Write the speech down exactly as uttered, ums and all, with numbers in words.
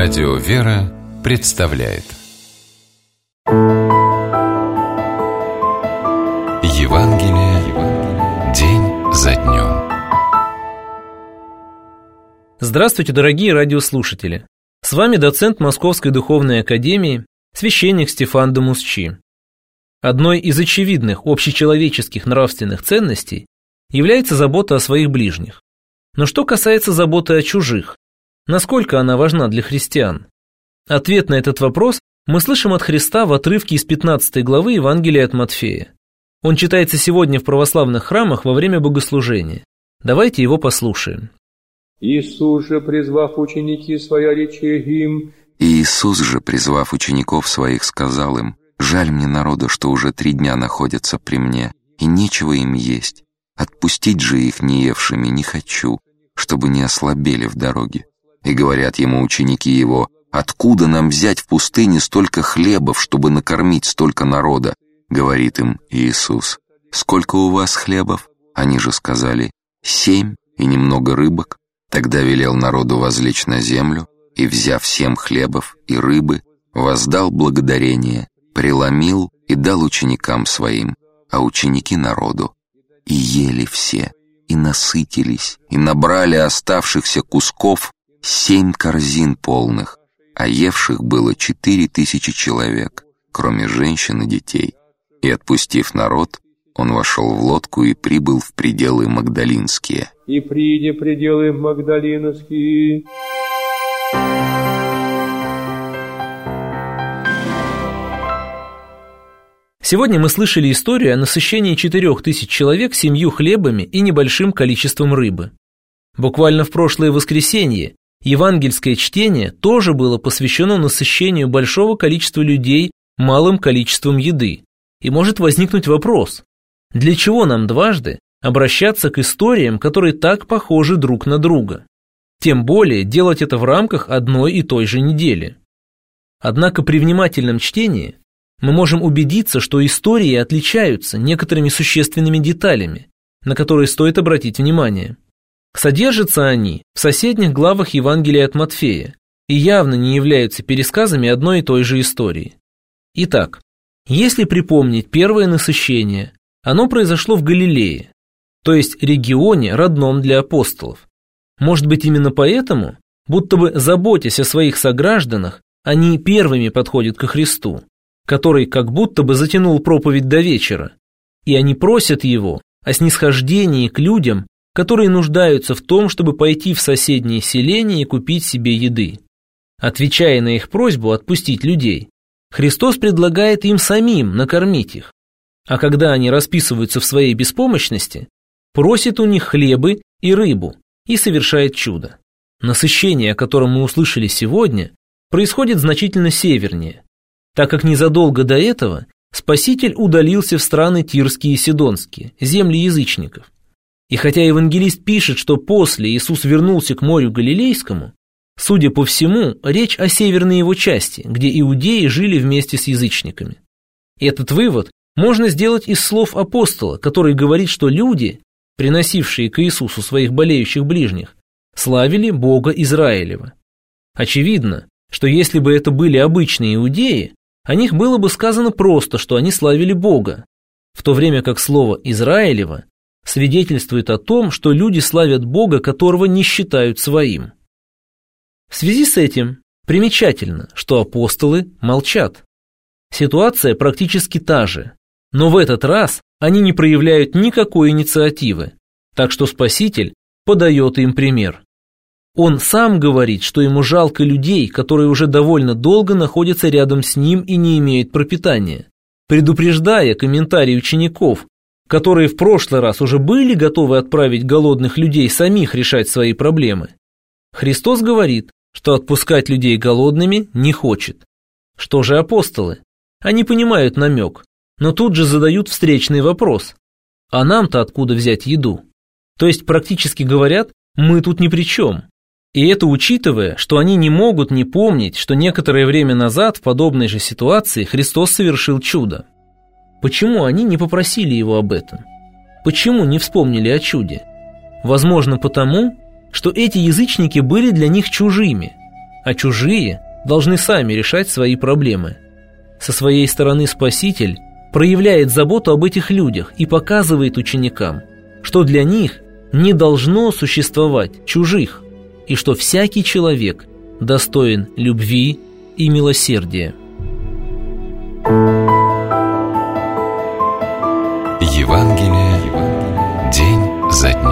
Радио «Вера» представляет Евангелие день за днем. Здравствуйте, дорогие радиослушатели! С вами доцент Московской духовной академии, священник Стефан де Мусчи. Одной из очевидных общечеловеческих нравственных ценностей является забота о своих ближних. Но что касается заботы о чужих, насколько она важна для христиан? Ответ на этот вопрос мы слышим от Христа в отрывке из пятнадцатой главы Евангелия от Матфея. Он читается сегодня в православных храмах во время богослужения. Давайте его послушаем. Иисус же, призвав ученики своя, рече им. Иисус же, призвав учеников своих, сказал им: «Жаль мне народа, что уже три дня находятся при мне, и нечего им есть. Отпустить же их неевшими не хочу, чтобы не ослабели в дороге». И говорят ему ученики его: «Откуда нам взять в пустыне столько хлебов, чтобы накормить столько народа?» Говорит им Иисус: «Сколько у вас хлебов?» Они же сказали: «Семь и немного рыбок». Тогда велел народу возлечь на землю, и, взяв семь хлебов и рыбы, воздал благодарение, преломил и дал ученикам своим, а ученики народу. И ели все, и насытились, и набрали оставшихся кусков семь корзин полных, а евших было четыре тысячи человек, кроме женщин и детей. И, отпустив народ, он вошел в лодку и прибыл в пределы Магдалинские. И приди пределы Магдалинские. Сегодня мы слышали историю о насыщении четырех тысяч человек семью хлебами и небольшим количеством рыбы. Буквально в прошлое воскресенье евангельское чтение тоже было посвящено насыщению большого количества людей малым количеством еды. И может возникнуть вопрос: для чего нам дважды обращаться к историям, которые так похожи друг на друга? Тем более делать это в рамках одной и той же недели. Однако при внимательном чтении мы можем убедиться, что истории отличаются некоторыми существенными деталями, на которые стоит обратить внимание. Содержатся они в соседних главах Евангелия от Матфея и явно не являются пересказами одной и той же истории. Итак, если припомнить первое насыщение, оно произошло в Галилее, то есть регионе, родном для апостолов. Может быть, именно поэтому, будто бы заботясь о своих согражданах, они первыми подходят ко Христу, который как будто бы затянул проповедь до вечера, и они просят его о снисхождении к людям, которые нуждаются в том, чтобы пойти в соседние селения и купить себе еды. Отвечая на их просьбу отпустить людей, Христос предлагает им самим накормить их, а когда они расписываются в своей беспомощности, просит у них хлебы и рыбу и совершает чудо. Насыщение, о котором мы услышали сегодня, происходит значительно севернее, так как незадолго до этого Спаситель удалился в страны Тирские и Сидонские, земли язычников. И хотя евангелист пишет, что после Иисус вернулся к морю Галилейскому, судя по всему, речь о северной его части, где иудеи жили вместе с язычниками. Этот вывод можно сделать из слов апостола, который говорит, что люди, приносившие к Иисусу своих болеющих ближних, славили Бога Израилева. Очевидно, что если бы это были обычные иудеи, о них было бы сказано просто, что они славили Бога, в то время как слово «Израилева» свидетельствует о том, что люди славят Бога, которого не считают своим. В связи с этим примечательно, что апостолы молчат. Ситуация практически та же, но в этот раз они не проявляют никакой инициативы, так что Спаситель подает им пример. Он сам говорит, что ему жалко людей, которые уже довольно долго находятся рядом с ним и не имеют пропитания, предупреждая комментарии учеников, которые в прошлый раз уже были готовы отправить голодных людей самих решать свои проблемы. Христос говорит, что отпускать людей голодными не хочет. Что же апостолы? Они понимают намек, но тут же задают встречный вопрос: а нам-то откуда взять еду? То есть практически говорят: мы тут ни при чем. И это учитывая, что они не могут не помнить, что некоторое время назад в подобной же ситуации Христос совершил чудо. Почему они не попросили его об этом? Почему не вспомнили о чуде? Возможно, потому, что эти язычники были для них чужими. а чужие должны сами решать свои проблемы. Со своей стороны Спаситель проявляет заботу об этих людях и показывает ученикам, что для них не должно существовать чужих, и что всякий человек достоин любви и милосердия. Евангелие день за днем.